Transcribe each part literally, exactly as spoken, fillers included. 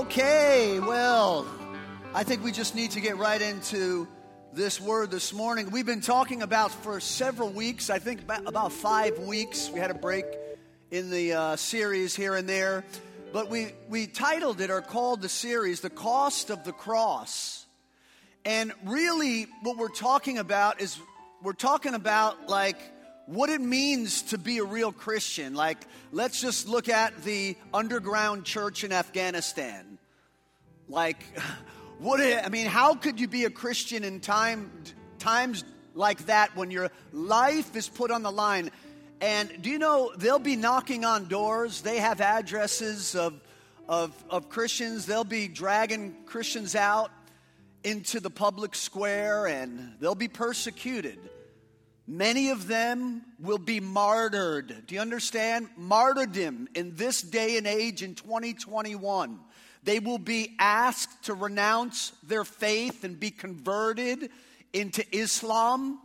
Okay, well, I think we just need to get right into this word this morning. We've been talking about for several weeks, I think about five weeks. We had a break in the uh, series here and there. But we, we titled it or called the series, The Cost of the Cross. And really what we're talking about is we're talking about like what it means to be a real Christian. Like, let's just look at the underground church in Afghanistan. Like, what? I mean, how could you be a Christian in time times like that when your life is put on the line? And do you know they'll be knocking on doors? They have addresses of of of Christians. They'll be dragging Christians out into the public square, and they'll be persecuted. Many of them will be martyred. Do you understand? Martyrdom in this day and age in twenty twenty-one. They will be asked to renounce their faith and be converted into Islam.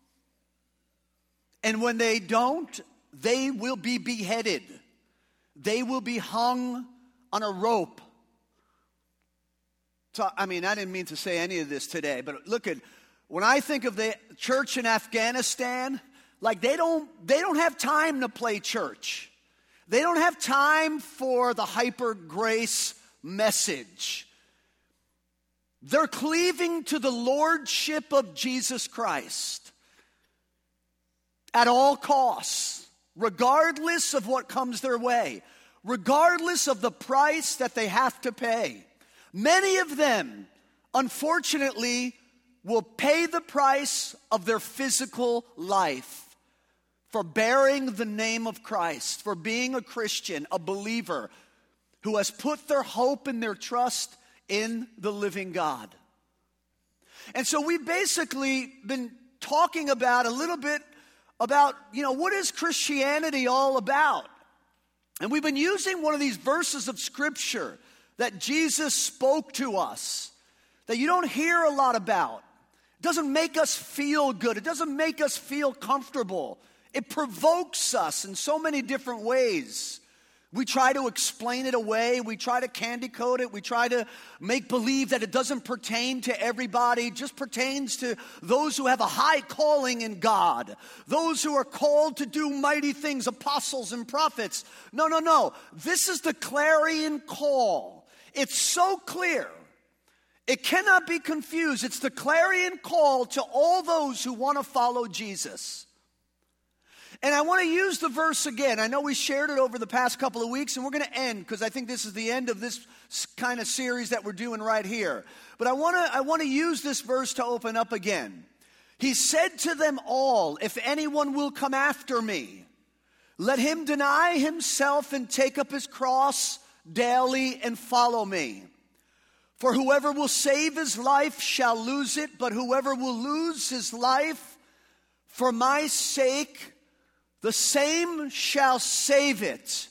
And when they don't, they will be beheaded. They will be hung on a rope. So, I mean, I didn't mean to say any of this today, but look at, when I think of the church in Afghanistan, like they don't they don't have time to play church. They don't have time for the hyper grace message. They're cleaving to the lordship of Jesus Christ at all costs, regardless of what comes their way, regardless of the price that they have to pay. Many of them, unfortunately, will pay the price of their physical life for bearing the name of Christ, for being a Christian, a believer who has put their hope and their trust in the living God. And so we've basically been talking about a little bit about, you know, what is Christianity all about? And we've been using one of these verses of Scripture that Jesus spoke to us, that you don't hear a lot about. It doesn't make us feel good. It doesn't make us feel comfortable. It provokes us in so many different ways. We try to explain it away. We try to candy coat it. We try to make believe that it doesn't pertain to everybody. It just pertains to those who have a high calling in God. Those who are called to do mighty things, apostles and prophets. No, no, no. This is the clarion call. It's so clear. It cannot be confused. It's the clarion call to all those who want to follow Jesus. And I want to use the verse again. I know we shared it over the past couple of weeks, and we're going to end because I think this is the end of this kind of series that we're doing right here. But I want to I want to use this verse to open up again. He said to them all, if anyone will come after me, let him deny himself and take up his cross daily and follow me. For whoever will save his life shall lose it, but whoever will lose his life for my sake, the same shall save it.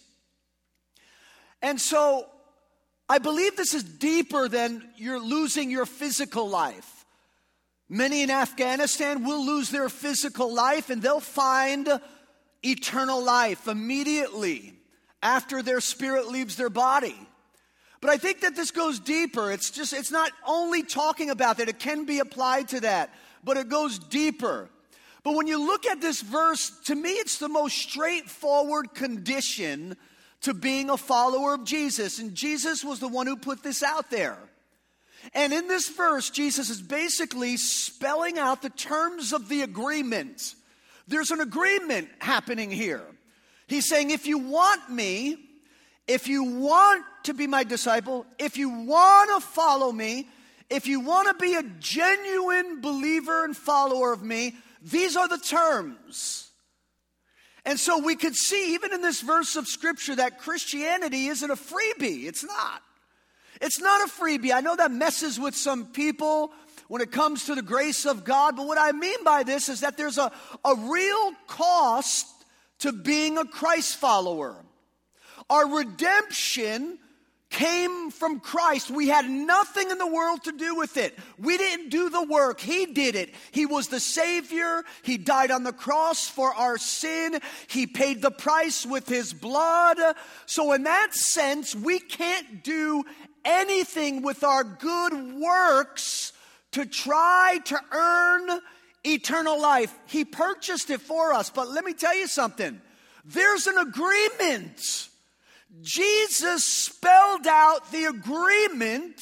And so, I believe this is deeper than you're losing your physical life. Many in Afghanistan will lose their physical life and they'll find eternal life immediately after their spirit leaves their body. But I think that this goes deeper. It's just, it's not only talking about that. It can be applied to that, but it goes deeper. But when you look at this verse, to me, it's the most straightforward condition to being a follower of Jesus. And Jesus was the one who put this out there. And in this verse, Jesus is basically spelling out the terms of the agreement. There's an agreement happening here. He's saying, if you want me, if you want to be my disciple, if you want to follow me, if you want to be a genuine believer and follower of me, these are the terms. And so we could see, even in this verse of Scripture, that Christianity isn't a freebie. It's not. It's not a freebie. I know that messes with some people when it comes to the grace of God, but what I mean by this is that there's a, a real cost to being a Christ follower. Our redemption came from Christ. We had nothing in the world to do with it. We didn't do the work. He did it. He was the Savior. He died on the cross for our sin. He paid the price with His blood. So in that sense, we can't do anything with our good works to try to earn eternal life. He purchased it for us. But let me tell you something. There's an agreement. Jesus spelled out the agreement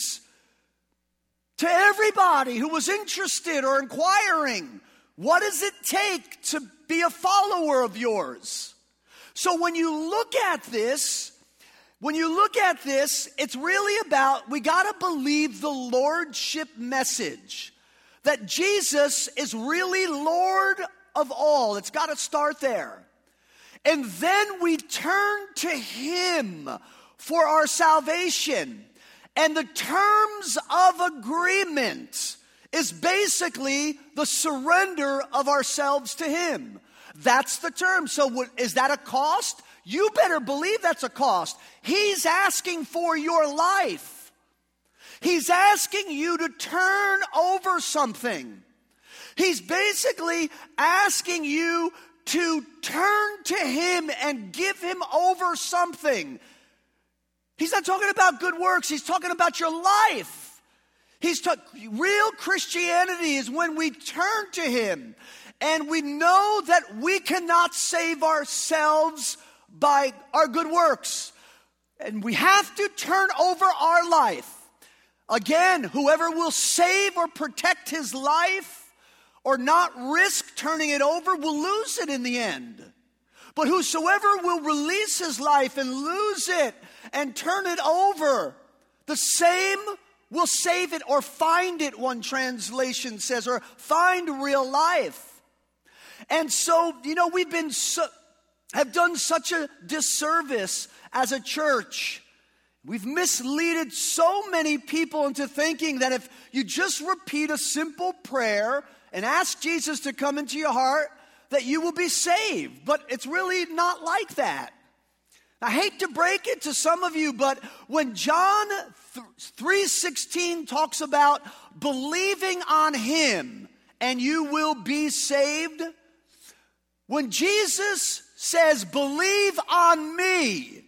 to everybody who was interested or inquiring. What does it take to be a follower of yours? So when you look at this, when you look at this, it's really about, we got to believe the lordship message. That Jesus is really Lord of all. It's got to start there. And then we turn to Him for our salvation. And the terms of agreement is basically the surrender of ourselves to Him. That's the term. So what, is that a cost? You better believe that's a cost. He's asking for your life. He's asking you to turn over something. He's basically asking you to turn to Him and give Him over something. He's not talking about good works. He's talking about your life. He's ta- real Christianity is when we turn to Him and we know that we cannot save ourselves by our good works. And we have to turn over our life. Again, whoever will save or protect his life or not risk turning it over will lose it in the end. But whosoever will release his life and lose it and turn it over, the same will save it or find it, one translation says, or find real life. And so, you know, we've been so, have done such a disservice as a church. We've misleaded so many people into thinking that if you just repeat a simple prayer and ask Jesus to come into your heart, that you will be saved. But it's really not like that. I hate to break it to some of you, but when John three sixteen talks about believing on Him and you will be saved, when Jesus says, believe on me,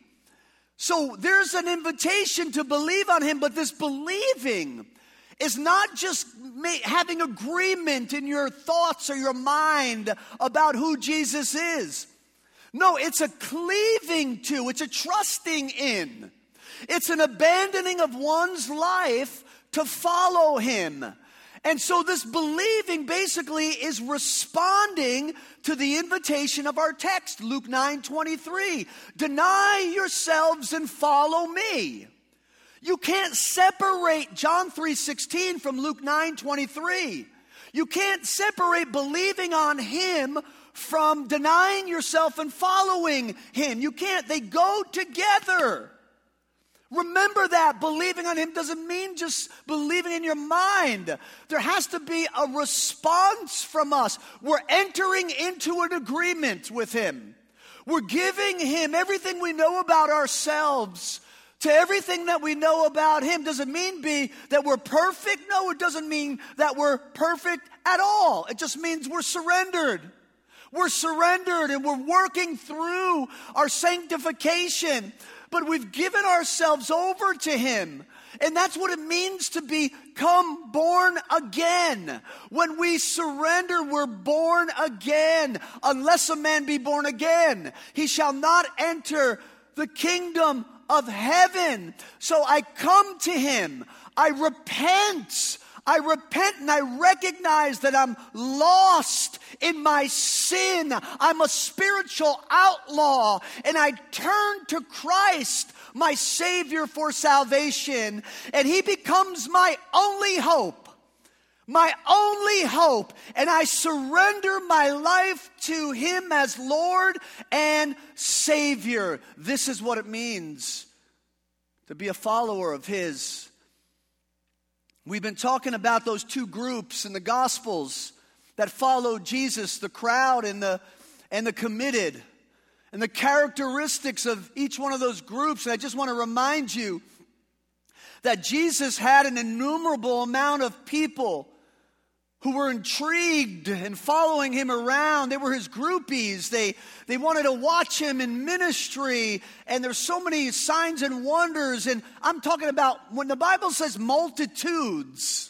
so there's an invitation to believe on Him, but this believing is not just having agreement in your thoughts or your mind about who Jesus is. No, it's a cleaving to, it's a trusting in. It's an abandoning of one's life to follow Him. And so this believing basically is responding to the invitation of our text, Luke nine twenty-three. Deny yourselves and follow me. You can't separate John three sixteen from Luke nine twenty-three. You can't separate believing on Him from denying yourself and following Him. You can't. They go together. Remember that. Believing on Him doesn't mean just believing in your mind. There has to be a response from us. We're entering into an agreement with Him. We're giving Him everything we know about ourselves to everything that we know about Him. Does it mean be that we're perfect? No, it doesn't mean that we're perfect at all. It just means we're surrendered. We're surrendered and we're working through our sanctification. But we've given ourselves over to Him. And that's what it means to become born again. When we surrender, we're born again. Unless a man be born again, he shall not enter the kingdom of heaven. So I come to Him. I repent. I repent and I recognize that I'm lost in my sin. I'm a spiritual outlaw. And I turn to Christ, my Savior, for salvation. And He becomes my only hope. My only hope. And I surrender my life to Him as Lord and Savior. This is what it means to be a follower of His. We've been talking about those two groups in the Gospels that followed Jesus, the crowd and the, and the committed, and the characteristics of each one of those groups. And I just want to remind you that Jesus had an innumerable amount of people who were intrigued and following him around. They were his groupies. They, they wanted to watch him in ministry. And there's so many signs and wonders. And I'm talking about when the Bible says multitudes,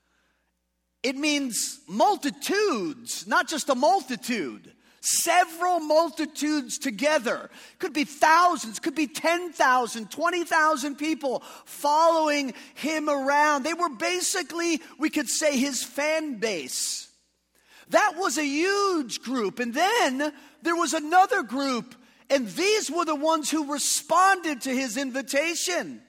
it means multitudes, not just a multitude. Several multitudes together. Could be thousands, could be ten thousand, twenty thousand people following him around. They were basically, we could say, his fan base. That was a huge group. And then there was another group, and these were the ones who responded to his invitation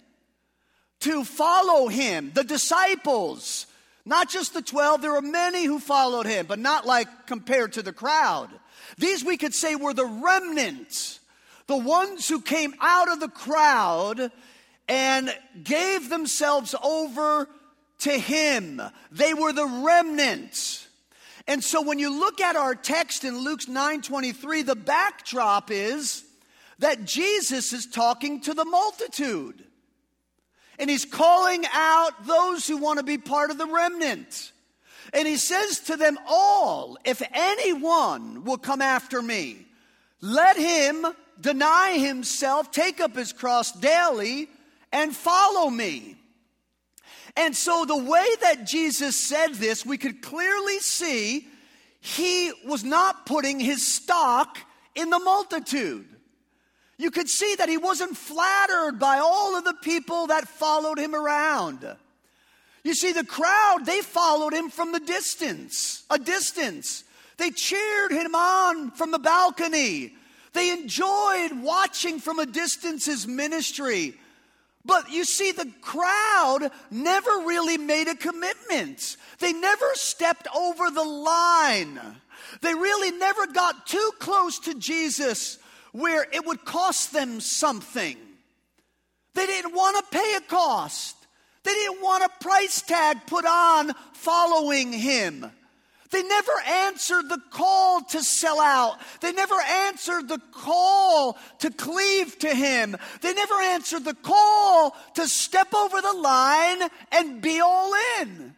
to follow him, the disciples. Not just the twelve, there were many who followed him, but not like compared to the crowd. These, we could say, were the remnant, the ones who came out of the crowd and gave themselves over to him. They were the remnant. And so when you look at our text in Luke nine twenty-three, the backdrop is that Jesus is talking to the multitude. And he's calling out those who want to be part of the remnant. And he says to them all, if anyone will come after me, let him deny himself, take up his cross daily, and follow me. And so the way that Jesus said this, we could clearly see he was not putting his stock in the multitude. You could see that he wasn't flattered by all of the people that followed him around. You see, the crowd, they followed him from the distance, a distance. They cheered him on from the balcony. They enjoyed watching from a distance his ministry. But you see, the crowd never really made a commitment. They never stepped over the line. They really never got too close to Jesus where it would cost them something. They didn't want to pay a cost. They didn't want a price tag put on following him. They never answered the call to sell out. They never answered the call to cleave to him. They never answered the call to step over the line and be all in.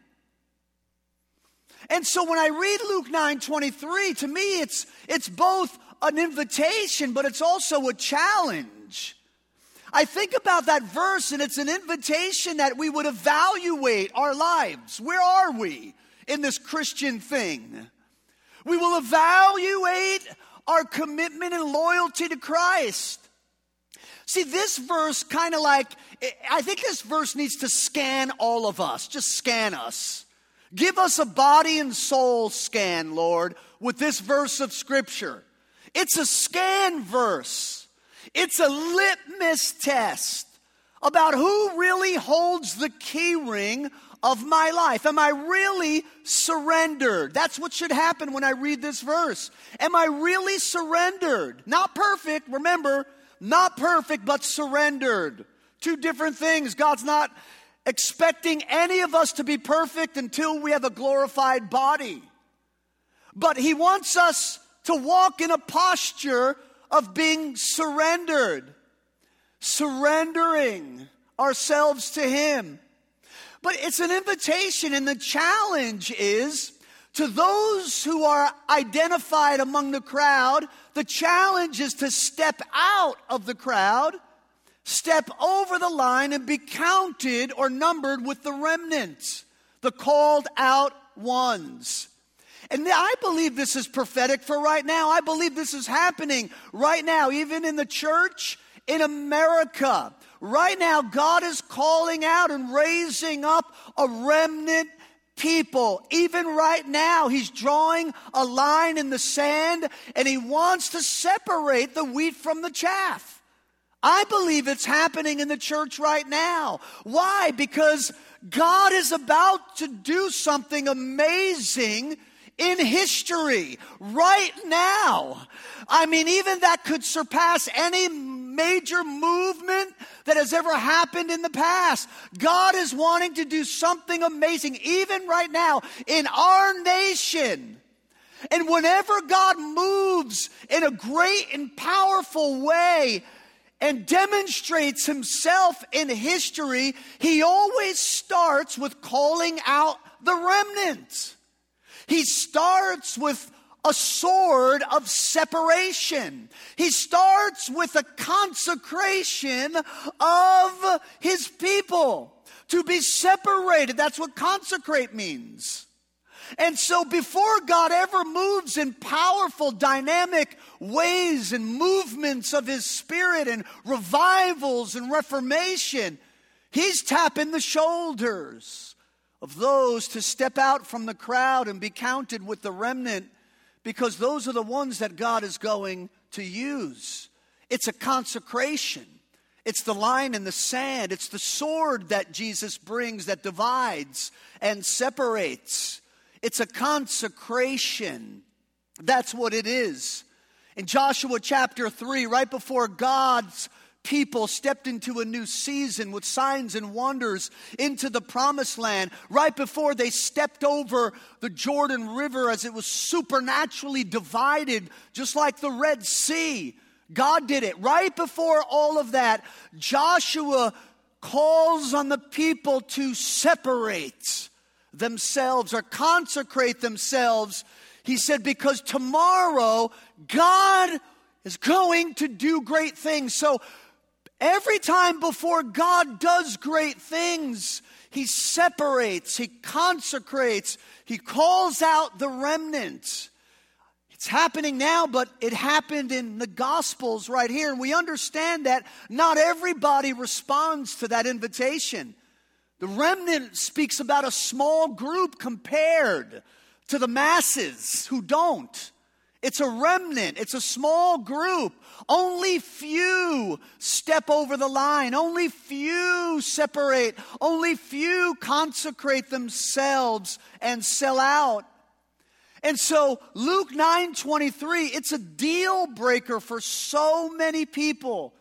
And so when I read Luke nine twenty-three, to me it's, it's both an invitation, but it's also a challenge. I think about that verse, and it's an invitation that we would evaluate our lives. Where are we in this Christian thing? We will evaluate our commitment and loyalty to Christ. See, this verse kind of like, I think this verse needs to scan all of us. Just scan us. Give us a body and soul scan, Lord, with this verse of Scripture. It's a scan verse. It's a litmus test about who really holds the key ring of my life. Am I really surrendered? That's what should happen when I read this verse. Am I really surrendered? Not perfect, remember, not perfect, but surrendered. Two different things. God's not expecting any of us to be perfect until we have a glorified body. But he wants us to walk in a posture of being surrendered, surrendering ourselves to him. But it's an invitation, and the challenge is to those who are identified among the crowd, the challenge is to step out of the crowd, step over the line, and be counted or numbered with the remnant, the called out ones. And I believe this is prophetic for right now. I believe this is happening right now, even in the church in America. Right now, God is calling out and raising up a remnant people. Even right now, he's drawing a line in the sand, and he wants to separate the wheat from the chaff. I believe it's happening in the church right now. Why? Because God is about to do something amazing in history right now. I mean, even that could surpass any major movement that has ever happened in the past. God is wanting to do something amazing, even right now, in our nation. And whenever God moves in a great and powerful way and demonstrates himself in history, he always starts with calling out the remnant. He starts with a sword of separation. He starts with a consecration of his people. To be separated, that's what consecrate means. And so before God ever moves in powerful, dynamic ways and movements of his Spirit and revivals and reformation, he's tapping the shoulders of those to step out from the crowd and be counted with the remnant, because those are the ones that God is going to use. It's a consecration. It's the line in the sand. It's the sword that Jesus brings that divides and separates. It's a consecration. That's what it is. In Joshua chapter three, right before God's people stepped into a new season with signs and wonders into the promised land, right before they stepped over the Jordan River as it was supernaturally divided, just like the Red Sea, God did it. Right before all of that, Joshua calls on the people to separate themselves or consecrate themselves. He said, because tomorrow God is going to do great things. So every time before God does great things, he separates, he consecrates, he calls out the remnant. It's happening now, but it happened in the Gospels right here. And we understand that not everybody responds to that invitation. The remnant speaks about a small group compared to the masses who don't. It's a remnant. It's a small group. Only few step over the line. Only few separate. Only few consecrate themselves and sell out. And so Luke nine twenty-three, it's a deal breaker for so many people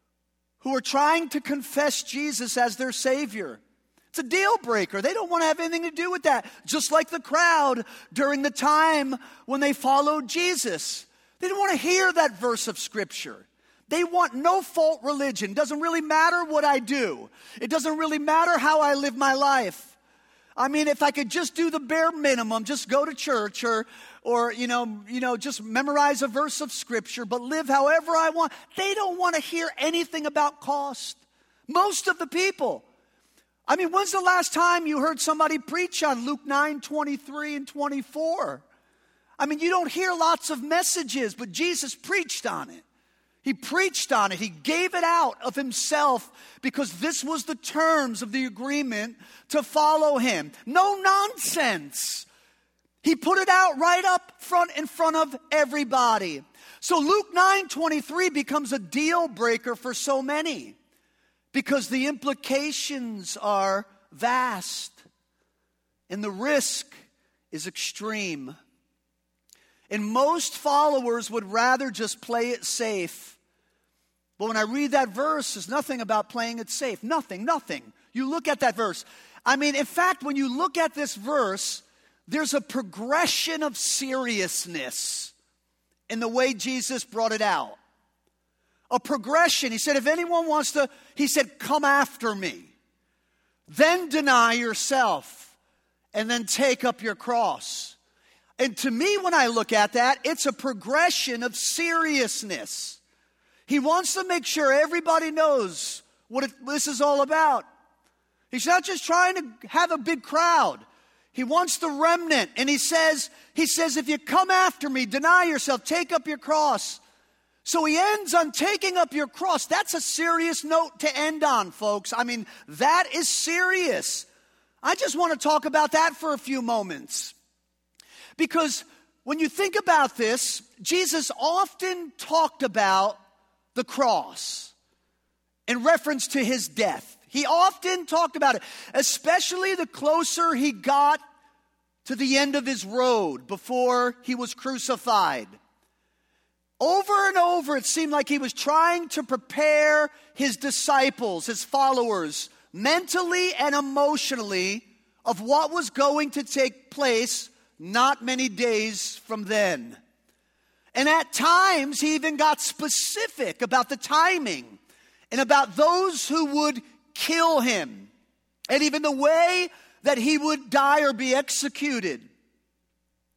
who are trying to confess Jesus as their Savior. It's a deal breaker. They don't want to have anything to do with that. Just like the crowd during the time when they followed Jesus. They didn't want to hear that verse of Scripture. They want no fault religion. It doesn't really matter what I do. It doesn't really matter how I live my life. I mean, if I could just do the bare minimum, just go to church or, or you know, you know, just memorize a verse of Scripture, but live however I want. They don't want to hear anything about cost. Most of the people. I mean, when's the last time you heard somebody preach on Luke nine twenty-three and twenty-four? I mean, you don't hear lots of messages, but Jesus preached on it. He preached on it. He gave it out of himself because this was the terms of the agreement to follow him. No nonsense. He put it out right up front in front of everybody. So Luke nine twenty-three becomes a deal breaker for so many because the implications are vast and the risk is extreme. And most followers would rather just play it safe. But when I read that verse, there's nothing about playing it safe. Nothing, nothing. You look at that verse. I mean, in fact, when you look at this verse, there's a progression of seriousness in the way Jesus brought it out. A progression. He said, if anyone wants to, he said, come after me. Then deny yourself. And then take up your cross. And to me, when I look at that, it's a progression of seriousness. He wants to make sure everybody knows what it, this is all about. He's not just trying to have a big crowd. He wants the remnant. And he says, he says, if you come after me, deny yourself, take up your cross. So he ends on taking up your cross. That's a serious note to end on, folks. I mean, that is serious. I just want to talk about that for a few moments. Because when you think about this, Jesus often talked about the cross in reference to his death. He often talked about it, especially the closer he got to the end of his road before he was crucified. Over and over, it seemed like he was trying to prepare his disciples, his followers, mentally and emotionally of what was going to take place not many days from then. And at times, he even got specific about the timing and about those who would kill him and even the way that he would die or be executed.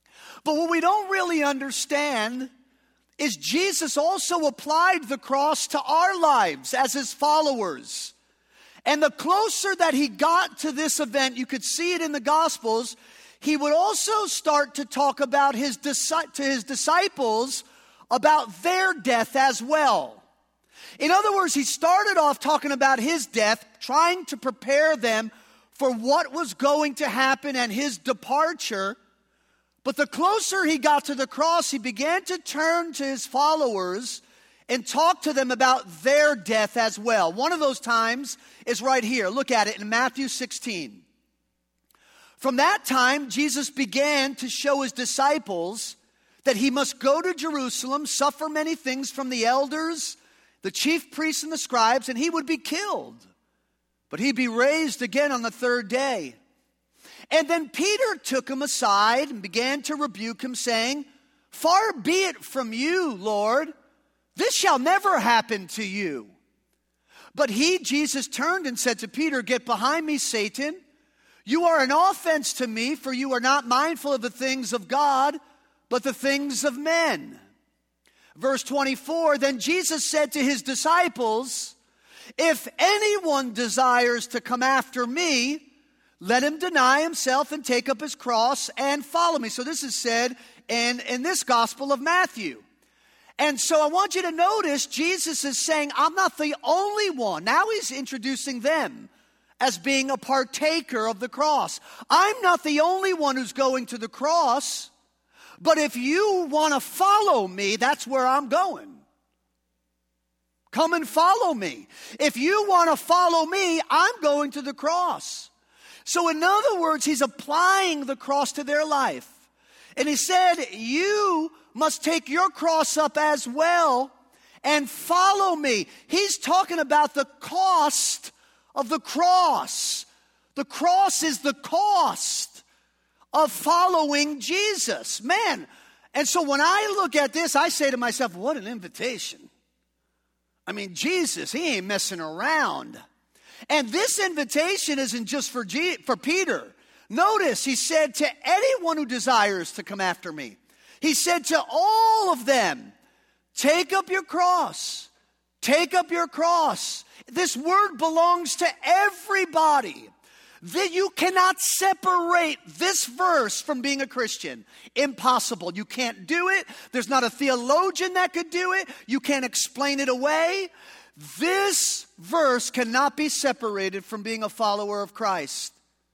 But what we don't really understand is Jesus also applied the cross to our lives as his followers. And the closer that he got to this event, you could see it in the Gospels, he would also start to talk about his to his disciples about their death as well. In other words, he started off talking about his death, trying to prepare them for what was going to happen and his departure. But the closer he got to the cross, he began to turn to his followers and talk to them about their death as well. One of those times is right here. Look at it in Matthew sixteen. From that time, Jesus began to show his disciples that he must go to Jerusalem, suffer many things from the elders, the chief priests and the scribes, and he would be killed. But he'd be raised again on the third day. And then Peter took him aside and began to rebuke him, saying, "Far be it from you, Lord. This shall never happen to you." But he, Jesus, turned and said to Peter, "Get behind me, Satan. You are an offense to me, for you are not mindful of the things of God, but the things of men." Verse twenty-four, then Jesus said to his disciples, "If anyone desires to come after me, let him deny himself and take up his cross and follow me." So this is said in, in this Gospel of Matthew. And so I want you to notice Jesus is saying, I'm not the only one. Now he's introducing them as being a partaker of the cross. I'm not the only one who's going to the cross, but if you want to follow me, that's where I'm going. Come and follow me. If you want to follow me, I'm going to the cross. So in other words, he's applying the cross to their life. And he said, you must take your cross up as well and follow me. He's talking about the cost of the cross. The cross is the cost of following Jesus. Man, and so when I look at this, I say to myself, what an invitation. I mean, Jesus, he ain't messing around. And this invitation isn't just for, G- for Peter. Notice, he said to anyone who desires to come after me. He said to all of them, take up your cross. Take up your cross. This word belongs to everybody. That you cannot separate this verse from being a Christian. Impossible. You can't do it. There's not a theologian that could do it. You can't explain it away. This verse cannot be separated from being a follower of Christ.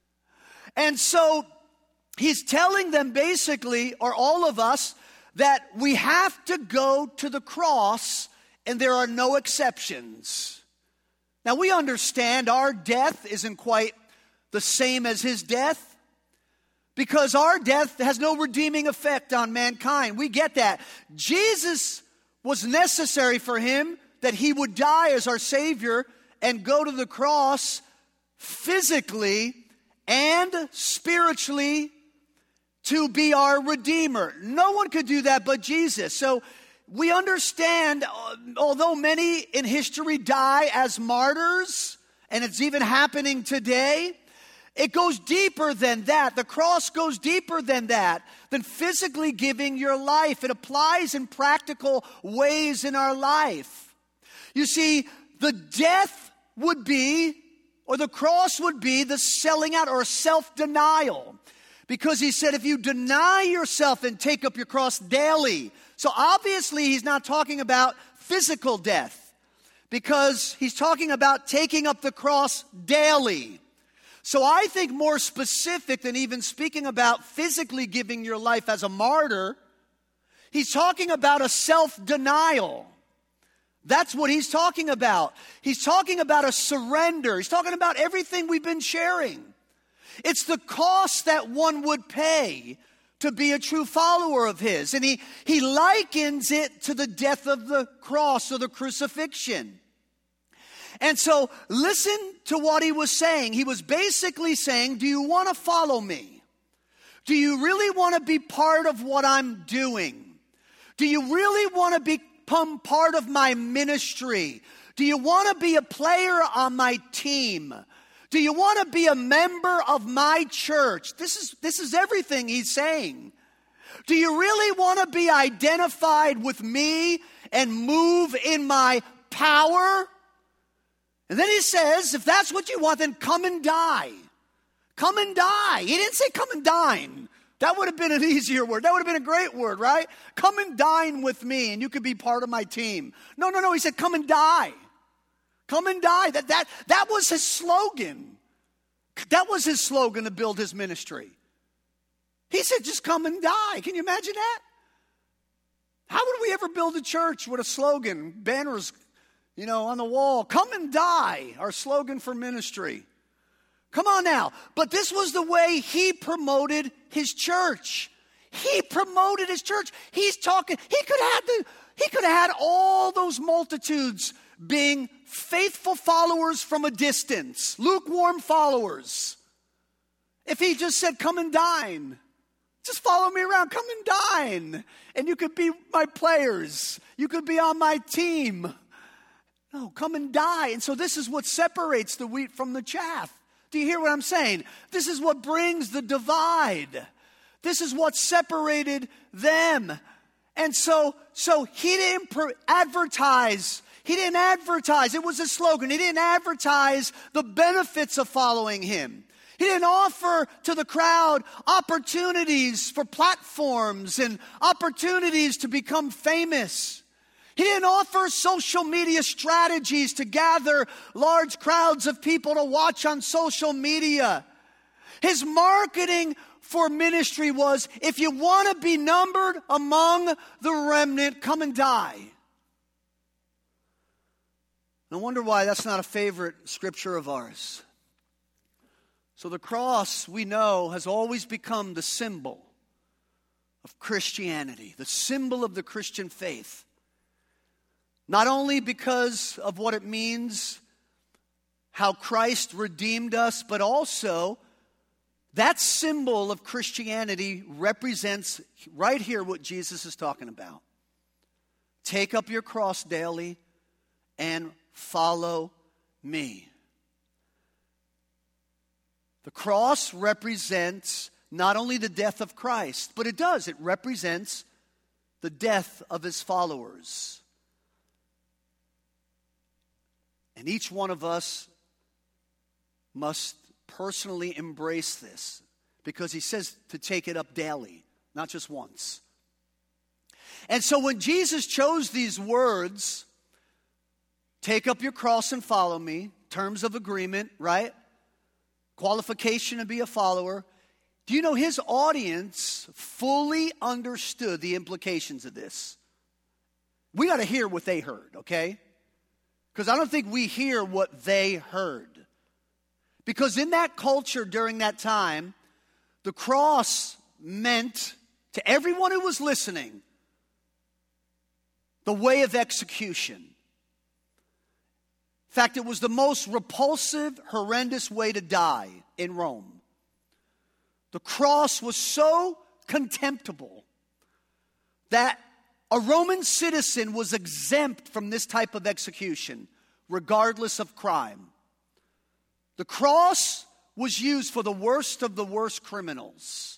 And so he's telling them basically, or all of us, that we have to go to the cross and there are no exceptions. Now we understand our death isn't quite the same as his death, because our death has no redeeming effect on mankind. We get that. Jesus was necessary for him that he would die as our Savior and go to the cross physically and spiritually to be our Redeemer. No one could do that but Jesus. So we understand, although many in history die as martyrs, and it's even happening today, it goes deeper than that. The cross goes deeper than that, than physically giving your life. It applies in practical ways in our life. You see, the death would be, or the cross would be, the selling out or self-denial. Because he said, if you deny yourself and take up your cross daily. So obviously he's not talking about physical death, because he's talking about taking up the cross daily. So I think more specific than even speaking about physically giving your life as a martyr, he's talking about a self-denial. That's what he's talking about. He's talking about a surrender. He's talking about everything we've been sharing. It's the cost that one would pay to be a true follower of his. And he, he likens it to the death of the cross or the crucifixion. And so listen to what he was saying. He was basically saying, do you want to follow me? Do you really want to be part of what I'm doing? Do you really want to become part of my ministry? Do you want to be a player on my team? Do you want to be a member of my church? This is, this is everything he's saying. Do you really want to be identified with me and move in my power? And then he says, if that's what you want, then come and die. Come and die. He didn't say come and dine. That would have been an easier word. That would have been a great word, right? Come and dine with me and you could be part of my team. No, no, no. He said, come and die. Come and die. That, that, that was his slogan. That was his slogan to build his ministry. He said, just come and die. Can you imagine that? How would we ever build a church with a slogan, banners, you know, on the wall? Come and die, our slogan for ministry. Come on now. But this was the way he promoted his church. He promoted his church. He's talking, he could have had the, he could have had all those multitudes being faithful followers from a distance, lukewarm followers. If he just said, come and dine, just follow me around, come and dine, and you could be my players, you could be on my team. No, come and die. And so this is what separates the wheat from the chaff. Do you hear what I'm saying? This is what brings the divide. This is what separated them. And so, so he didn't per- advertise. He didn't advertise. It was a slogan. He didn't advertise the benefits of following him. He didn't offer to the crowd opportunities for platforms and opportunities to become famous. He didn't offer social media strategies to gather large crowds of people to watch on social media. His marketing for ministry was, if you want to be numbered among the remnant, come and die. No wonder why that's not a favorite scripture of ours. So the cross, we know, has always become the symbol of Christianity, the symbol of the Christian faith. Not only because of what it means, how Christ redeemed us, but also that symbol of Christianity represents right here what Jesus is talking about. Take up your cross daily and follow me. The cross represents not only the death of Christ, but it does, it represents the death of his followers. And each one of us must personally embrace this, because he says to take it up daily, not just once. And so when Jesus chose these words, take up your cross and follow me, terms of agreement, right? Qualification to be a follower. Do you know his audience fully understood the implications of this? We got to hear what they heard, okay? Because I don't think we hear what they heard. Because in that culture during that time, the cross meant to everyone who was listening the way of execution. In fact, it was the most repulsive, horrendous way to die in Rome. The cross was so contemptible that a Roman citizen was exempt from this type of execution, regardless of crime. The cross was used for the worst of the worst criminals.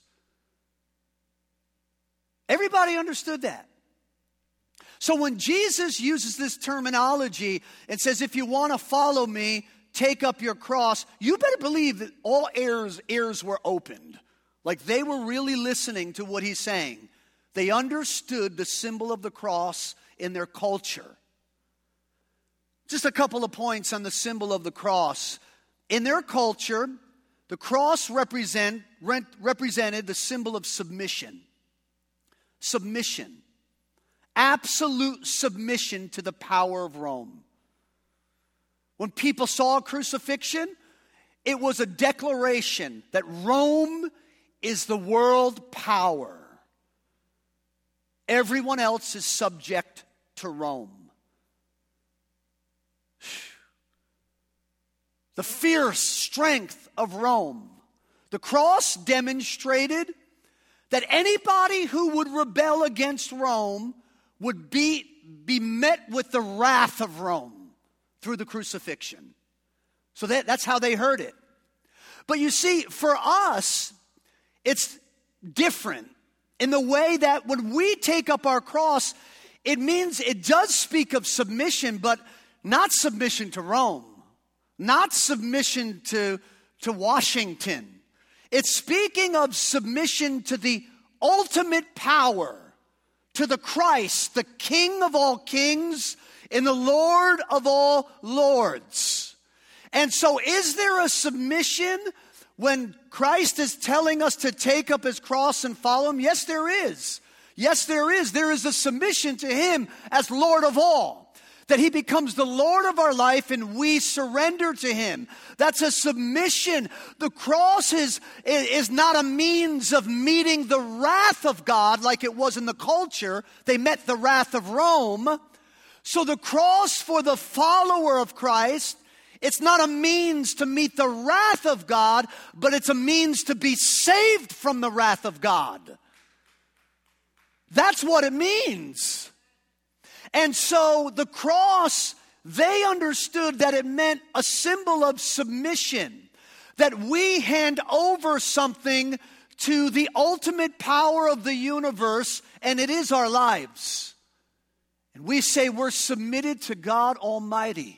Everybody understood that. So when Jesus uses this terminology and says, if you want to follow me, take up your cross, you better believe that all ears, ears were opened. Like they were really listening to what he's saying. They understood the symbol of the cross in their culture. Just a couple of points on the symbol of the cross. In their culture, the cross represent, represented the symbol of submission. Submission. Absolute submission to the power of Rome. When people saw crucifixion, it was a declaration that Rome is the world power. Everyone else is subject to Rome. The fierce strength of Rome. The cross demonstrated that anybody who would rebel against Rome would be, be met with the wrath of Rome through the crucifixion. So that, that's how they heard it. But you see, for us, it's different. in the way that when we take up our cross, it means it does speak of submission, but not submission to Rome, not submission to, to Washington. It's speaking of submission to the ultimate power, to the Christ, the King of all kings and the Lord of all lords. And so is there a submission when Christ is telling us to take up his cross and follow him? Yes, there is. Yes, there is. There is a submission to him as Lord of all. That he becomes the Lord of our life and we surrender to him. That's a submission. The cross is, is not a means of meeting the wrath of God like it was in the culture. They met the wrath of Rome. So the cross for the follower of Christ, it's not a means to meet the wrath of God, but it's a means to be saved from the wrath of God. That's what it means. And so the cross, they understood that it meant a symbol of submission, that we hand over something to the ultimate power of the universe, and it is our lives. And we say we're submitted to God Almighty.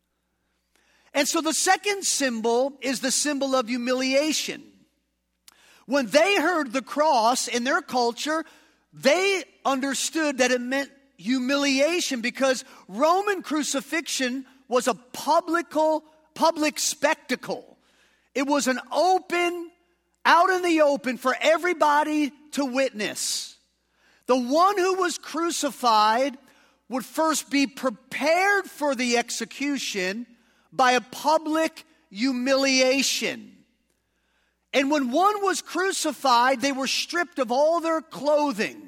And so the second symbol is the symbol of humiliation. When they heard the cross in their culture, they understood that it meant humiliation, because Roman crucifixion was a publical, public spectacle. It was an open, out in the open for everybody to witness. The one who was crucified would first be prepared for the execution by a public humiliation. And when one was crucified, they were stripped of all their clothing.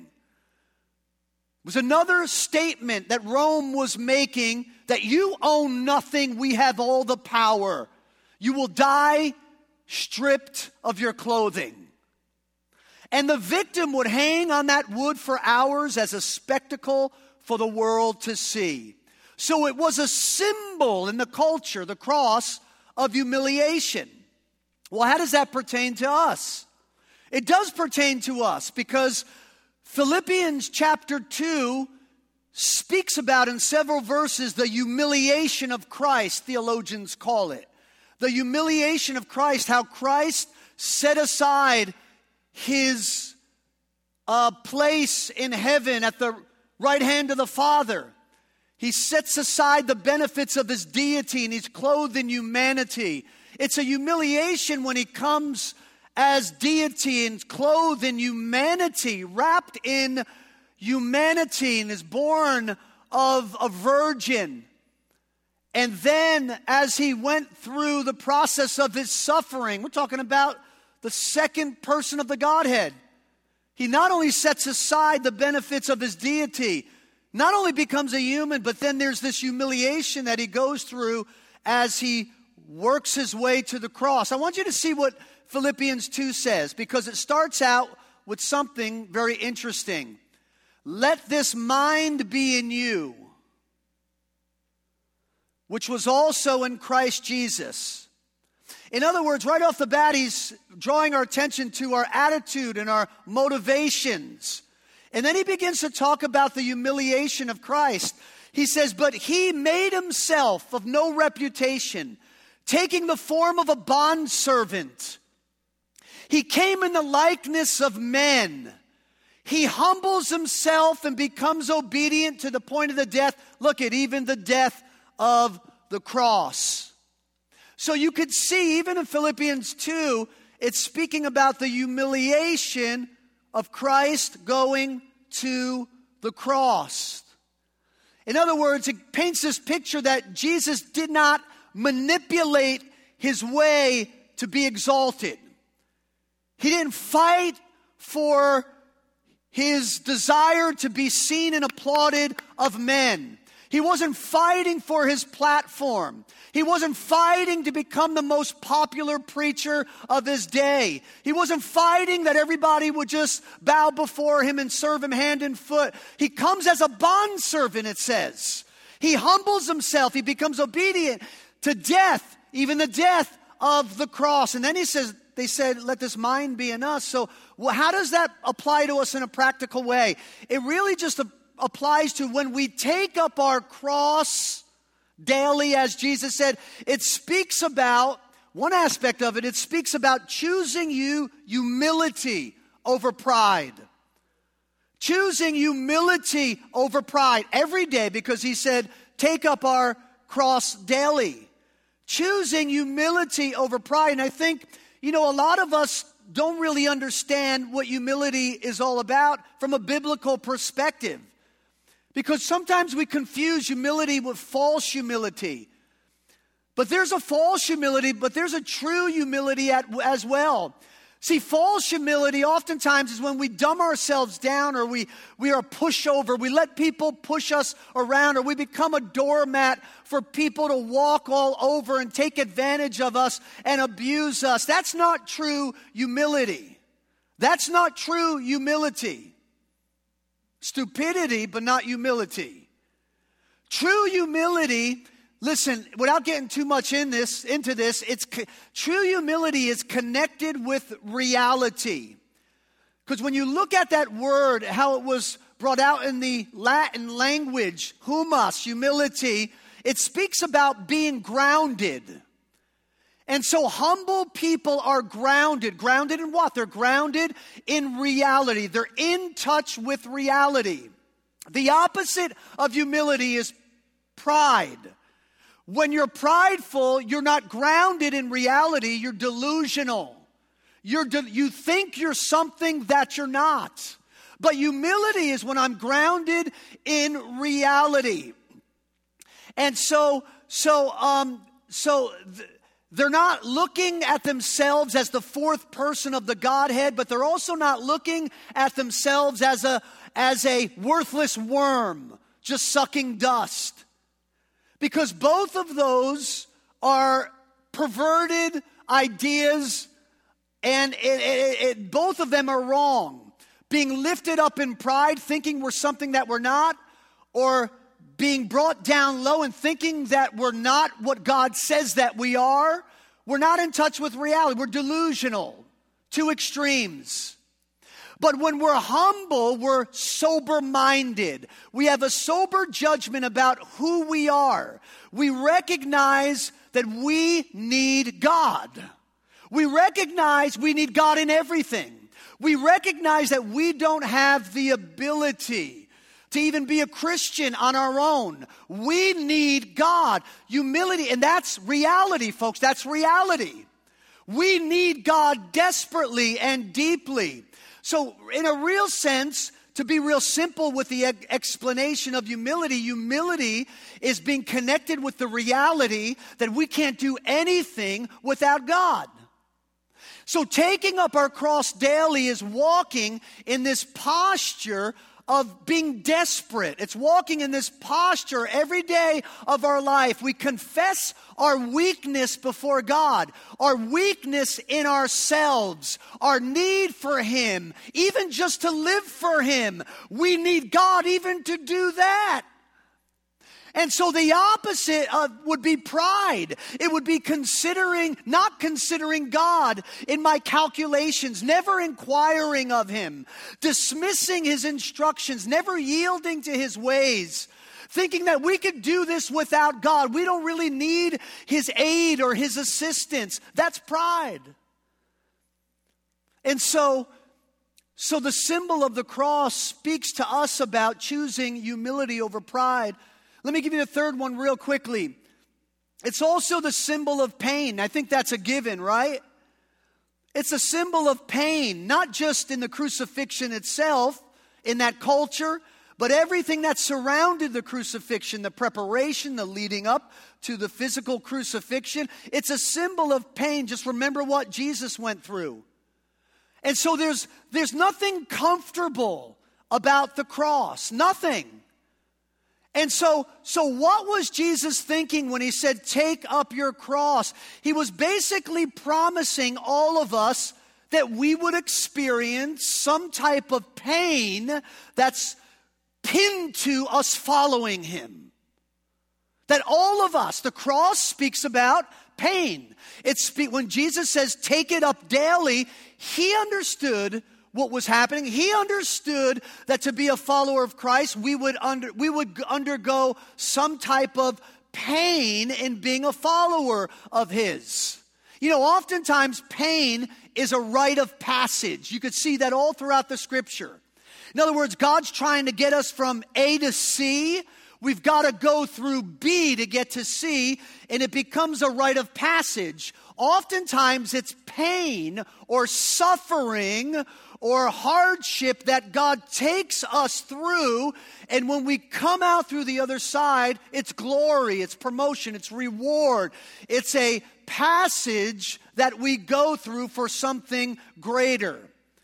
It was another statement that Rome was making, that you own nothing, we have all the power. You will die stripped of your clothing. And the victim would hang on that wood for hours as a spectacle for the world to see. So it was a symbol in the culture, the cross, of humiliation. Well, how does that pertain to us? It does pertain to us because Philippians chapter two speaks about in several verses the humiliation of Christ, theologians call it. The humiliation of Christ, how Christ set aside his uh, place in heaven at the right hand of the Father. He sets aside the benefits of his deity and he's clothed in humanity. It's a humiliation when he comes as deity and clothed in humanity, wrapped in humanity, and is born of a virgin. And then as he went through the process of his suffering, we're talking about the second person of the Godhead. He not only sets aside the benefits of his deity, not only becomes a human, but then there's this humiliation that he goes through as he works his way to the cross. I want you to see what Philippians two says, because it starts out with something very interesting. Let this mind be in you, which was also in Christ Jesus. In other words, right off the bat, he's drawing our attention to our attitude and our motivations. And then he begins to talk about the humiliation of Christ. He says, but he made himself of no reputation, taking the form of a bondservant. He came in the likeness of men. He humbles himself and becomes obedient to the point of the death. Look at even the death of the cross. So you could see, even in Philippians two, it's speaking about the humiliation of Christ going to the cross. In other words, it paints this picture that Jesus did not manipulate his way to be exalted. He didn't fight for his desire to be seen and applauded of men. He wasn't fighting for his platform. He wasn't fighting to become the most popular preacher of his day. He wasn't fighting that everybody would just bow before him and serve him hand and foot. He comes as a bondservant, it says. He humbles himself. He becomes obedient to death, even the death of the cross. And then he says, they said, let this mind be in us. So well, how does that apply to us in a practical way? It really just a, applies to when we take up our cross daily, as Jesus said. It speaks about, one aspect of it, it speaks about choosing you humility over pride. Choosing humility over pride every day, because he said, take up our cross daily. Choosing humility over pride. And I think, you know, a lot of us don't really understand what humility is all about from a biblical perspective. Because sometimes we confuse humility with false humility. But there's a false humility, but there's a true humility at, as well. See, false humility oftentimes is when we dumb ourselves down, or we, we are a pushover. We let people push us around, or we become a doormat for people to walk all over and take advantage of us and abuse us. That's not true humility. That's not true humility. Stupidity, but not humility. True humility, listen, without getting too much in this, into this, it's true humility is connected with reality. Because when you look at that word, how it was brought out in the Latin language, humus, humility, it speaks about being grounded. And so humble people are grounded. Grounded in what? They're grounded in reality. They're in touch with reality. The opposite of humility is pride. When you're prideful, you're not grounded in reality, you're delusional. You're de- you think you're something that you're not. But humility is when I'm grounded in reality. And so, so, um, so th- they're not looking at themselves as the fourth person of the Godhead, but they're also not looking at themselves as a, as a worthless worm, just sucking dust. Because both of those are perverted ideas, and it, it, it, both of them are wrong. Being lifted up in pride, thinking we're something that we're not, or being brought down low and thinking that we're not what God says that we are. We're not in touch with reality. We're delusional. Two extremes. But when we're humble, we're sober-minded. We have a sober judgment about who we are. We recognize that we need God. We recognize we need God in everything. We recognize that we don't have the ability to even be a Christian on our own. We need God. Humility, and that's reality, folks. That's reality. We need God desperately and deeply. So in a real sense, to be real simple with the explanation of humility, humility is being connected with the reality that we can't do anything without God. So taking up our cross daily is walking in this posture of being desperate. It's walking in this posture every day of our life. We confess our weakness before God, our weakness in ourselves, our need for Him, even just to live for Him. We need God even to do that. And so the opposite of would be pride. It would be considering, not considering God in my calculations, never inquiring of Him, dismissing His instructions, never yielding to His ways, thinking that we could do this without God. We don't really need His aid or His assistance. That's pride. And so, so the symbol of the cross speaks to us about choosing humility over pride. Let me give you the third one real quickly. It's also the symbol of pain. I think that's a given, right? It's a symbol of pain, not just in the crucifixion itself, in that culture, but everything that surrounded the crucifixion, the preparation, the leading up to the physical crucifixion. It's a symbol of pain. Just remember what Jesus went through. And so there's, there's nothing comfortable about the cross. Nothing. And so, so what was Jesus thinking when He said, take up your cross? He was basically promising all of us that we would experience some type of pain that's pinned to us following Him. That all of us, the cross speaks about pain. It's spe- when Jesus says, take it up daily, he understood what was happening. He understood that to be a follower of Christ, we would under, we would undergo some type of pain in being a follower of his. You know, oftentimes pain is a rite of passage. You could see that all throughout the scripture. In other words, God's trying to get us from A to C. We've got to go through B to get to C, and it becomes a rite of passage. Oftentimes it's pain or suffering or hardship that God takes us through, and when we come out through the other side, it's glory, it's promotion, it's reward. It's a passage that we go through for something greater.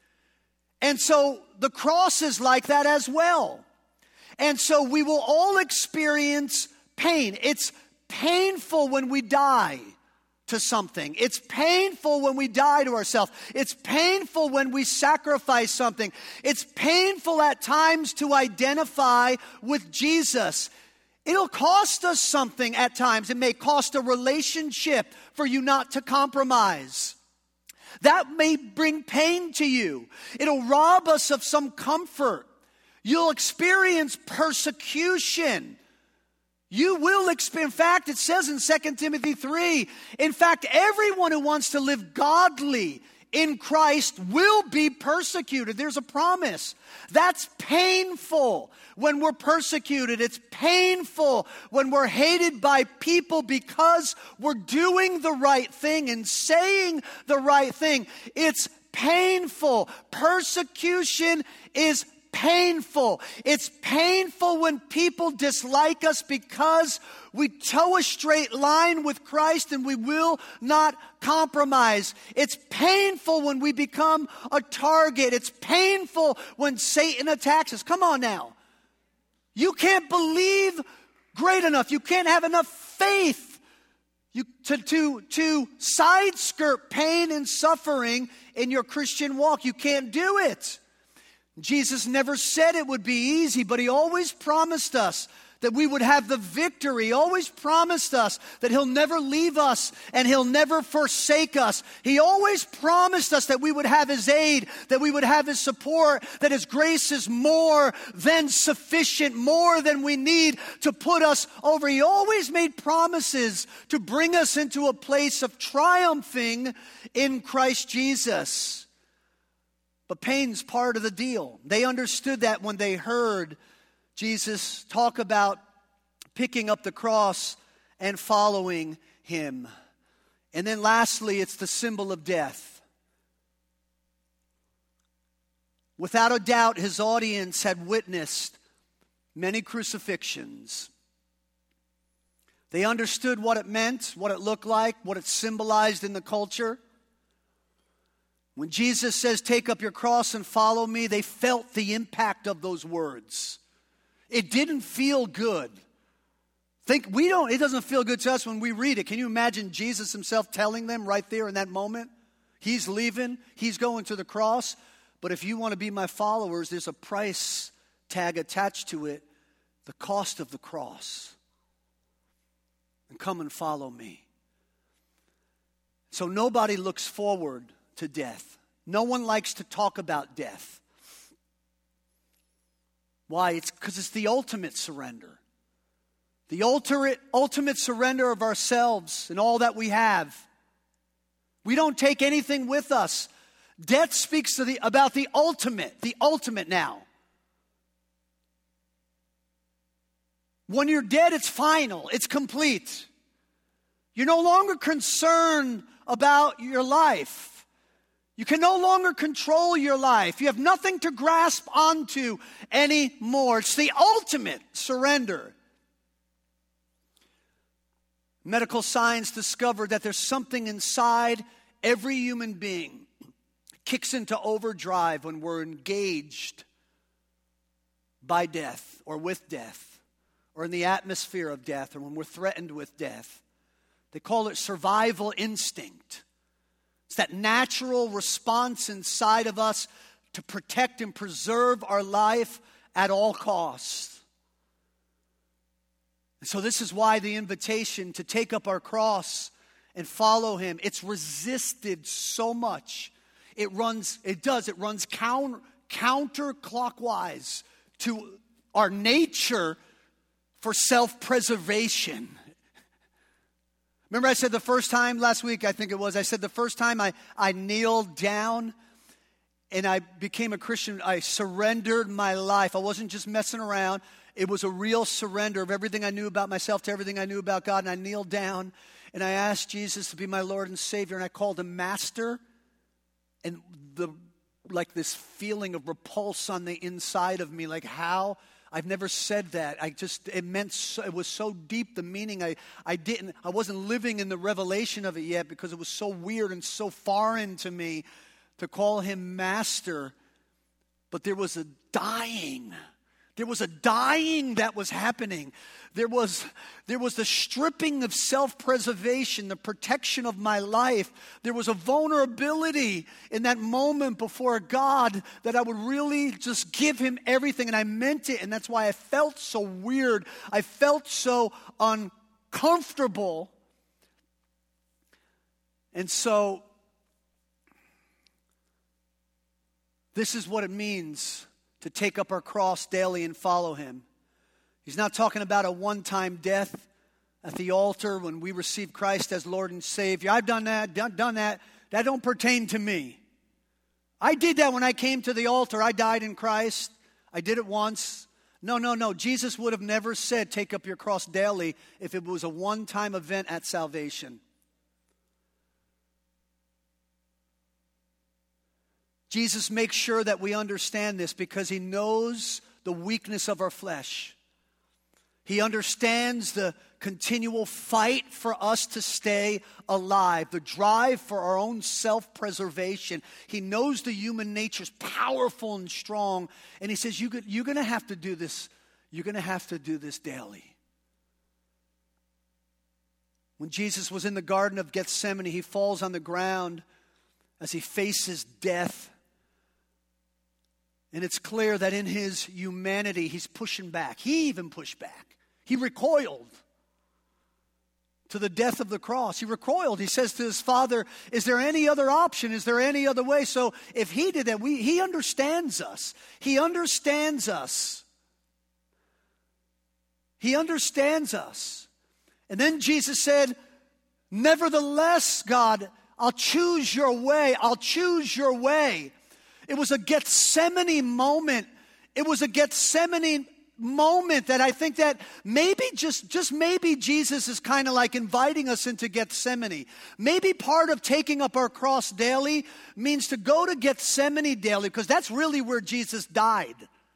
And so the cross is like that as well. And so we will all experience pain. It's painful when we die to something. It's painful when we die to ourselves. It's painful when we sacrifice something. It's painful at times to identify with Jesus. It'll cost us something at times. It may cost a relationship for you not to compromise. That may bring pain to you. It'll rob us of some comfort. You'll experience persecution. You will experience, in fact, it says in Second Timothy three, in fact, everyone who wants to live godly in Christ will be persecuted. There's a promise. That's painful when we're persecuted. It's painful when we're hated by people because we're doing the right thing and saying the right thing. It's painful. Persecution is painful. It's painful when people dislike us because we toe a straight line with Christ and we will not compromise. It's painful when we become a target. It's painful when Satan attacks us. Come on now. You can't believe great enough. You can't have enough faith you, to, to, to side skirt pain and suffering in your Christian walk. You can't do it. Jesus never said it would be easy, but he always promised us that we would have the victory. He always promised us that he'll never leave us and he'll never forsake us. He always promised us that we would have his aid, that we would have his support, that his grace is more than sufficient, more than we need to put us over. He always made promises to bring us into a place of triumphing in Christ Jesus. But pain's part of the deal. They understood that when they heard Jesus talk about picking up the cross and following him. And then lastly, it's the symbol of death. Without a doubt, his audience had witnessed many crucifixions. They understood what it meant, what it looked like, what it symbolized in the culture. When Jesus says, take up your cross and follow me, they felt the impact of those words. It didn't feel good. Think we don't, it doesn't feel good to us when we read it. Can you imagine Jesus himself telling them right there in that moment? He's leaving, he's going to the cross. But if you want to be my followers, there's a price tag attached to it, the cost of the cross. And come and follow me. So nobody looks forward to death. No one likes to talk about death. Why? It's because it's the ultimate surrender. The ultimate, ultimate surrender of ourselves and all that we have. We don't take anything with us. Death speaks to the, about the ultimate, the ultimate now. When you're dead, it's final, it's complete. You're no longer concerned about your life. You can no longer control your life. You have nothing to grasp onto anymore. It's the ultimate surrender. Medical science discovered that there's something inside every human being that kicks into overdrive when we're engaged by death or with death or in the atmosphere of death or when we're threatened with death. They call it survival instinct. It's that natural response inside of us to protect and preserve our life at all costs. And so this is why the invitation to take up our cross and follow him, it's resisted so much. It runs, it does, it runs counter, counterclockwise to our nature for self-preservation. Remember I said the first time last week, I think it was, I said the first time I, I kneeled down and I became a Christian, I surrendered my life. I wasn't just messing around. It was a real surrender of everything I knew about myself to everything I knew about God. And I kneeled down and I asked Jesus to be my Lord and Savior. And I called him Master. And the like this feeling of repulse on the inside of me, like how? I've never said that. I just, it meant, so, it was so deep, the meaning. I, I didn't, I wasn't living in the revelation of it yet because it was so weird and so foreign to me to call him Master. But there was a dying. There was a dying that was happening. There was, there was the stripping of self-preservation, the protection of my life. There was a vulnerability in that moment before God that I would really just give him everything. And I meant it. And that's why I felt so weird. I felt so uncomfortable. And so this is what it means to take up our cross daily and follow him. He's not talking about a one-time death at the altar when we receive Christ as Lord and Savior. I've done that, done, done that. That don't pertain to me. I did that when I came to the altar. I died in Christ. I did it once. No, no, no. Jesus would have never said, take up your cross daily if it was a one-time event at salvation. Jesus makes sure that we understand this because he knows the weakness of our flesh. He understands the continual fight for us to stay alive, the drive for our own self-preservation. He knows the human nature is powerful and strong, and he says, you, you're going to have to do this. You're going to have to do this daily. When Jesus was in the Garden of Gethsemane, he falls on the ground as he faces death. And it's clear that in his humanity, he's pushing back. He even pushed back. He recoiled to the death of the cross. He recoiled. He says to his Father, is there any other option? Is there any other way? So if he did that, we, he understands us. He understands us. He understands us. And then Jesus said, nevertheless, God, I'll choose your way. I'll choose your way. It was a Gethsemane moment. It was a Gethsemane moment that I think that maybe just, just maybe Jesus is kind of like inviting us into Gethsemane. Maybe part of taking up our cross daily means to go to Gethsemane daily because that's really where Jesus died.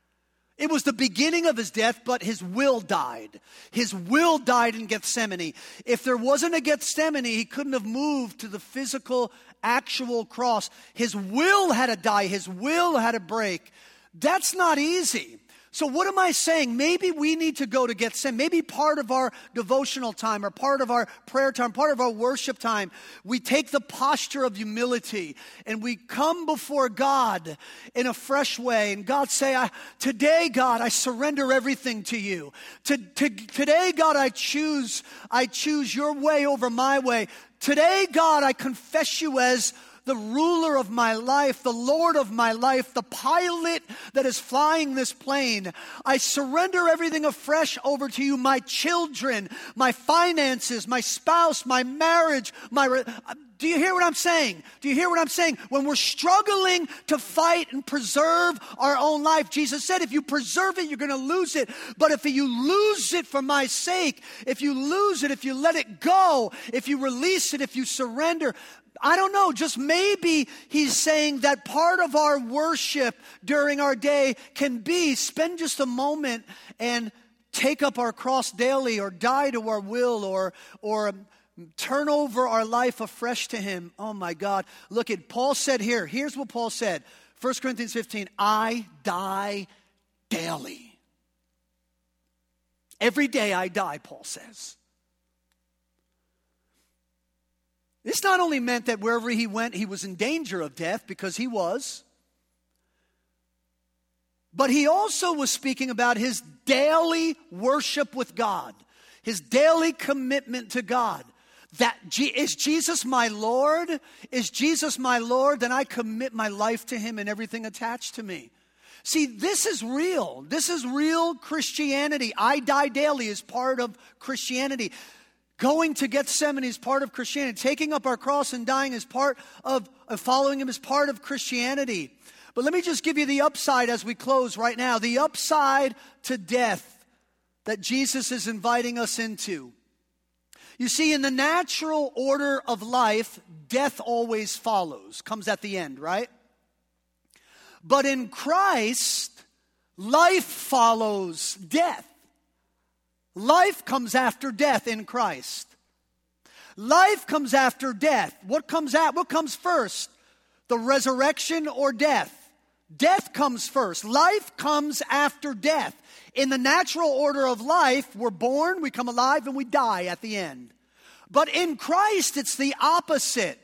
It was the beginning of his death, but his will died. His will died in Gethsemane. If there wasn't a Gethsemane, he couldn't have moved to the physical, actual cross. His will had to die. His will had to break. That's not easy. So what am I saying? Maybe we need to go to Gethsemane. Maybe part of our devotional time or part of our prayer time, part of our worship time, we take the posture of humility and we come before God in a fresh way. And God say, I, today, God, I surrender everything to you. To, to, today, God, I choose, I choose your way over my way. Today, God, I confess you as the ruler of my life, the Lord of my life, the pilot that is flying this plane. I surrender everything afresh over to you, my children, my finances, my spouse, my marriage, my... Re- Do you hear what I'm saying? Do you hear what I'm saying? When we're struggling to fight and preserve our own life, Jesus said, if you preserve it, you're going to lose it. But if you lose it for my sake, if you lose it, if you let it go, if you release it, if you surrender, I don't know, just maybe he's saying that part of our worship during our day can be spend just a moment and take up our cross daily or die to our will or or turn over our life afresh to him. Oh my God. Look at Paul said here. Here's what Paul said. First Corinthians fifteen, I die daily. Every day I die, Paul says. This not only meant that wherever he went, he was in danger of death, because he was, but he also was speaking about his daily worship with God. his daily commitment to God. That is Jesus my Lord? Is Jesus my Lord? Then I commit my life to him and everything attached to me. See, this is real. This is real Christianity. I die daily is part of Christianity. Going to Gethsemane is part of Christianity. Taking up our cross and dying is part of, of following him is part of Christianity. But let me just give you the upside as we close right now. The upside to death that Jesus is inviting us into. You see, in the natural order of life, death always follows, comes at the end, right? But in Christ, life follows death. Life comes after death in Christ. Life comes after death. What comes at, what comes first? The resurrection or death? Death comes first. Life comes after death. In the natural order of life, we're born, we come alive, and we die at the end. But in Christ, it's the opposite.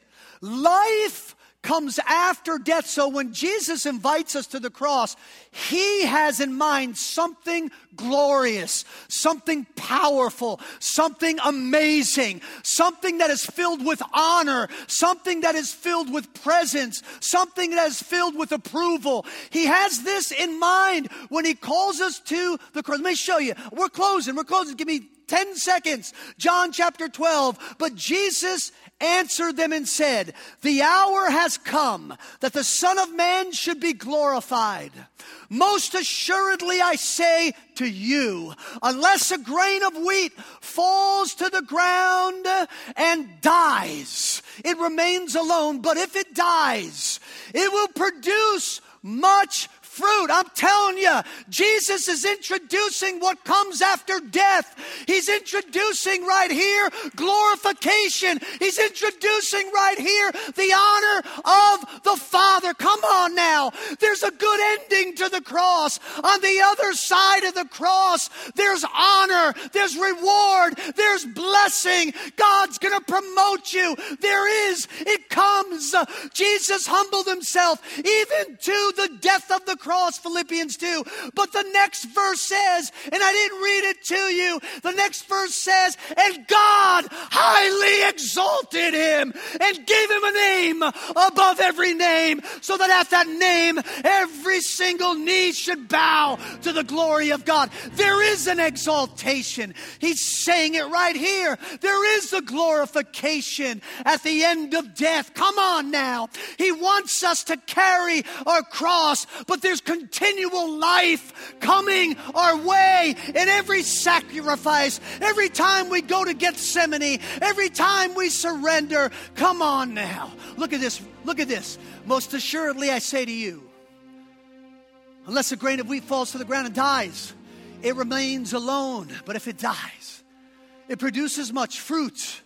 Life comes after death. So when Jesus invites us to the cross, he has in mind something glorious, something powerful, something amazing, something that is filled with honor, something that is filled with presence, something that is filled with approval. He has this in mind when he calls us to the cross. Let me show you. We're closing. We're closing. Give me ten seconds. John chapter twelve. But Jesus answered them and said, the hour has come that the Son of Man should be glorified. Most assuredly I say to you, unless a grain of wheat falls to the ground and dies, it remains alone. But if it dies, it will produce much fruit. I'm telling you, Jesus is introducing what comes after death. He's introducing right here glorification. He's introducing right here the honor of the Father. Come on now. There's a good ending to the cross. On the other side of the cross, there's honor, there's reward, there's blessing. God's going to promote you. There is, it comes. Jesus humbled himself even to the death of the cross, Philippians two. But the next verse says, and I didn't read it to you, the next verse says, and God highly exalted him and gave him a name above every name, so that at that name every single knee should bow to the glory of God. There is an exaltation. He's saying it right here. There is a glorification at the end of death. Come on now. He wants us to carry our cross, but there's continual life coming our way in every sacrifice, every time we go to Gethsemane, every time we surrender. Come on now. Look at this. Look at this. Most assuredly I say to you, unless a grain of wheat falls to the ground and dies, it remains alone. But if it dies, it produces much fruit.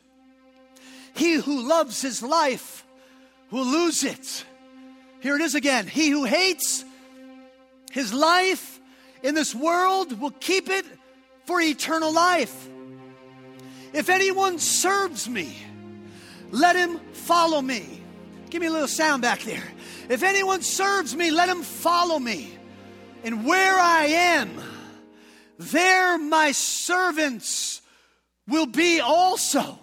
He who loves his life will lose it. Here it is again. He who hates his life in this world will keep it for eternal life. If anyone serves me, let him follow me. Give me a little sound back there. If anyone serves me, let him follow me. And where I am, there my servants will be also.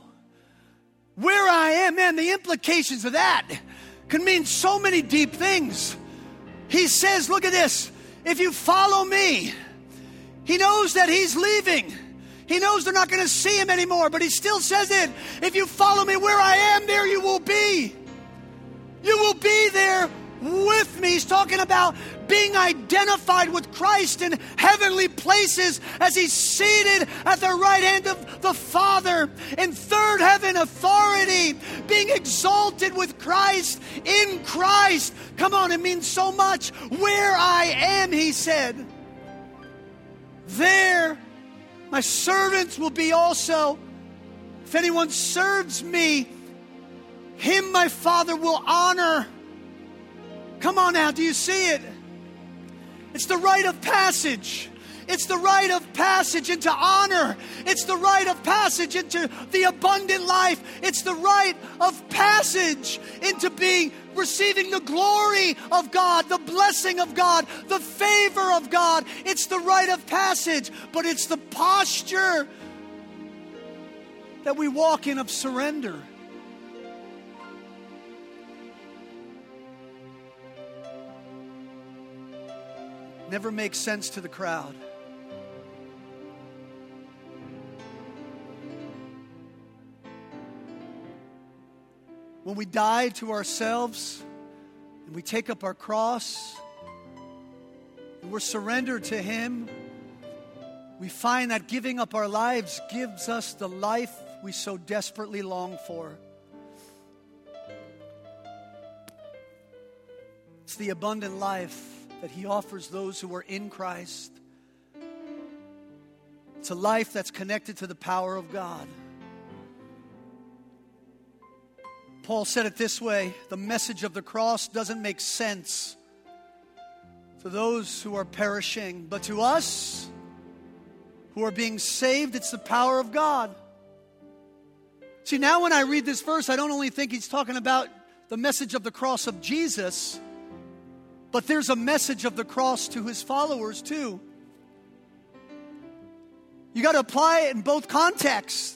Where I am, man, the implications of that can mean so many deep things. He says, look at this. If you follow me, he knows that he's leaving. He knows they're not going to see him anymore, but he still says it. If you follow me where I am, there you will be. You will be there with me. He's talking about being identified with Christ in heavenly places as he's seated at the right hand of the Father. In third heaven authority, being exalted with Christ in Christ. Come on, it means so much. Where I am, he said, there my servants will be also. If anyone serves me, him my Father will honor. Come on now, do you see it? It's the rite of passage. It's the rite of passage into honor. It's the rite of passage into the abundant life. It's the rite of passage into being, receiving the glory of God, the blessing of God, the favor of God. It's the rite of passage, but it's the posture that we walk in of surrender. Never makes sense to the crowd. When we die to ourselves and we take up our cross and we're surrendered to Him, we find that giving up our lives gives us the life we so desperately long for. It's the abundant life that He offers those who are in Christ. It's a life that's connected to the power of God. Paul said it this way: the message of the cross doesn't make sense to those who are perishing, but to us who are being saved, it's the power of God. See, now when I read this verse, I don't only think he's talking about the message of the cross of Jesus, but there's a message of the cross to His followers too. You got to apply it in both contexts.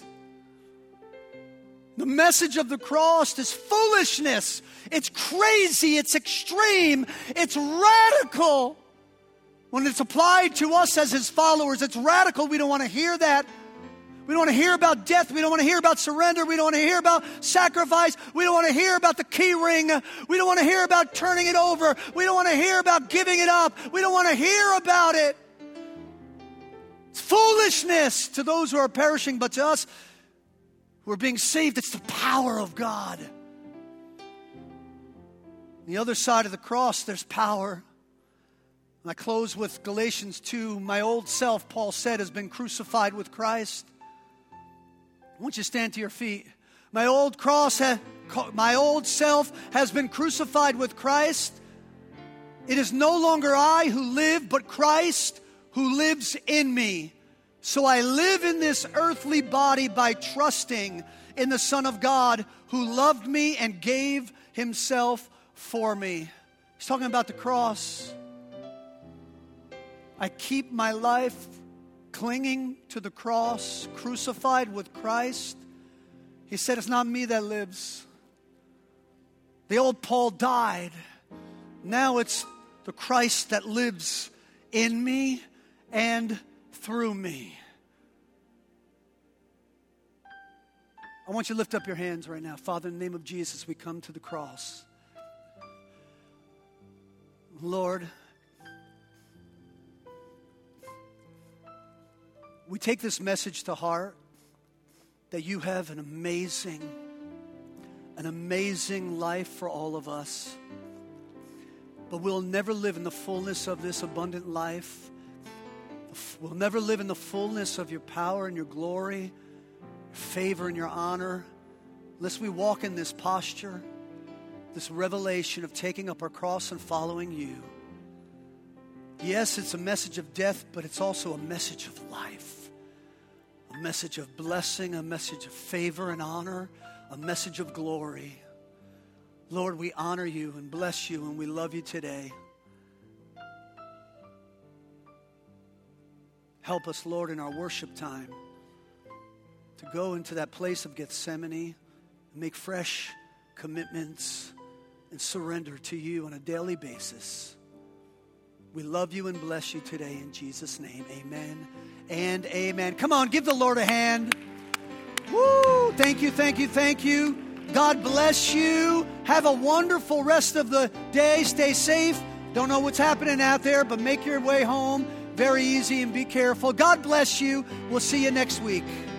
The message of the cross is foolishness. It's crazy. It's extreme. It's radical. When it's applied to us as His followers, it's radical. We don't want to hear that. We don't want to hear about death. We don't want to hear about surrender. We don't want to hear about sacrifice. We don't want to hear about the key ring. We don't want to hear about turning it over. We don't want to hear about giving it up. We don't want to hear about it. It's foolishness to those who are perishing, but to us who are being saved, it's the power of God. On the other side of the cross, there's power. And I close with Galatians two. My old self, Paul said, has been crucified with Christ. I want you to stand to your feet. My old cross, ha- my old self has been crucified with Christ. It is no longer I who live, but Christ who lives in me. So I live in this earthly body by trusting in the Son of God who loved me and gave Himself for me. He's talking about the cross. I keep my life clinging to the cross, crucified with Christ. He said, it's not me that lives. The old Paul died. Now it's the Christ that lives in me and through me. I want you to lift up your hands right now. Father, in the name of Jesus, we come to the cross. Lord, we take this message to heart that you have an amazing, an amazing life for all of us. But we'll never live in the fullness of this abundant life. We'll never live in the fullness of your power and your glory, your favor and your honor, unless we walk in this posture, this revelation of taking up our cross and following you. Yes, it's a message of death, but it's also a message of life, a message of blessing, a message of favor and honor, a message of glory. Lord, we honor you and bless you, and we love you today. Help us, Lord, in our worship time to go into that place of Gethsemane and make fresh commitments and surrender to you on a daily basis. We love you and bless you today in Jesus' name. Amen and amen. Come on, give the Lord a hand. Woo! Thank you, thank you, thank you. God bless you. Have a wonderful rest of the day. Stay safe. Don't know what's happening out there, but make your way home very easy and be careful. God bless you. We'll see you next week.